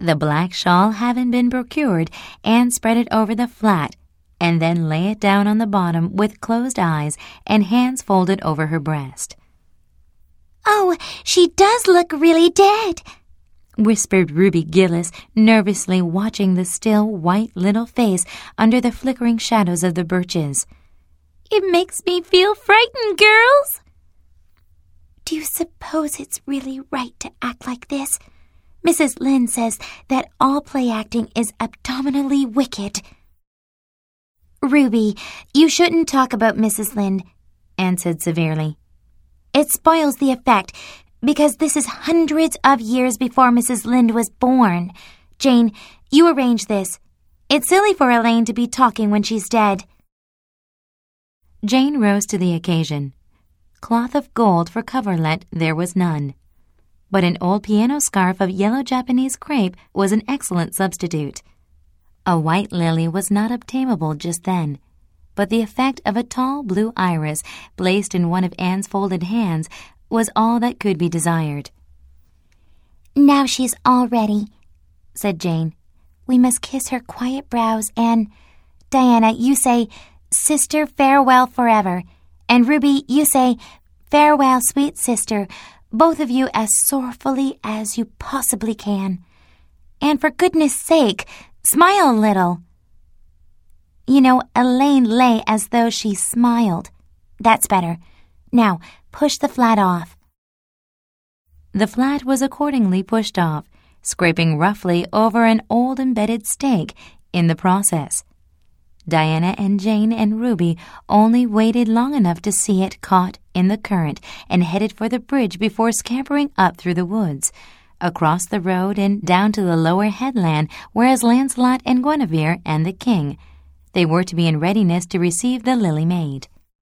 the black shawl having been procured, Anne spread it over the flat, and then lay it down on the bottom with closed eyes and hands folded over her breast. "Oh, she does look really dead," whispered Ruby Gillis, nervously watching the still, white little face under the flickering shadows of the birches. "It makes me feel frightened, girls." "Do you suppose it's really right to act like this? Mrs. Lynde says that all play acting is abominably wicked." "Ruby, you shouldn't talk about Mrs. Lynde," Anne said severely. "It spoils the effect, because this is hundreds of years before Mrs. Lynde was born. Jane, you arrange this. It's silly for Elaine to be talking when she's dead." Jane rose to the occasion. Cloth of gold for coverlet there was none, but an old piano scarf of yellow Japanese crepe was an excellent substitute. A white lily was not obtainable just then, but the effect of a tall blue iris placed in one of Anne's folded hands was all that could be desired. "Now she's all ready," said Jane. "We must kiss her quiet brows and, Diana, you say, 'Sister, farewell forever,' and Ruby, you say, 'Farewell, sweet sister,' both of you as sorrowfully as you possibly can. And for goodness sake, smile a little. You know, Elaine lay as though she smiled. That's better. Now, push the flat off." The flat was accordingly pushed off, scraping roughly over an old embedded stake in the process. Diana and Jane and Ruby only waited long enough to see it caught in the current and headed for the bridge before scampering up through the woods, across the road and down to the lower headland, whereas Lancelot and Guinevere and the king, they were to be in readiness to receive the Lily Maid.